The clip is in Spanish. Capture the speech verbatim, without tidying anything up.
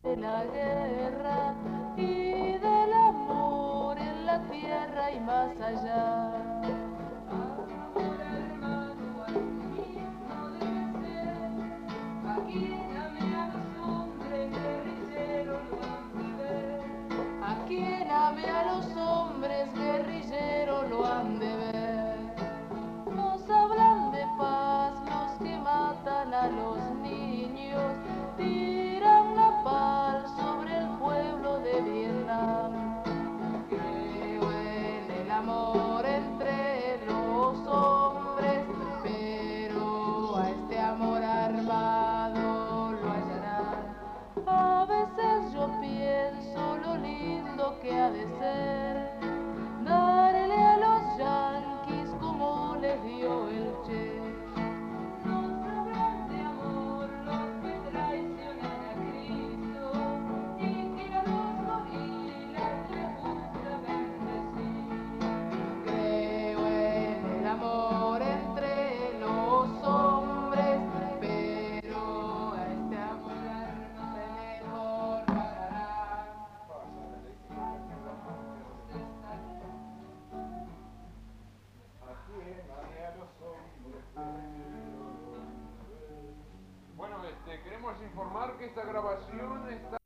de la guerra y del amor en la tierra y más allá. Amor hermano, al mismo debe ser. Aquí ame a los hombres guerrilleros lo han de ver. A quien ame a los hombres guerrilleros lo han de ver. Nos hablan de paz los que matan a los niños, tiran napal sobre el pueblo de Vietnam. Creo en el amor entre los hombres, pero a este amor armado lo hallarán. A veces yo pienso lo lindo que ha de ser darle a los yanquis como les dio el Che. No sabrán de amor los que traicionan a Cristo y que a los gorilas les gusta bendecir. Creo en el amor entre los hombres, pero a este amor mejor pagará. Bueno, este, queremos informar que esta grabación está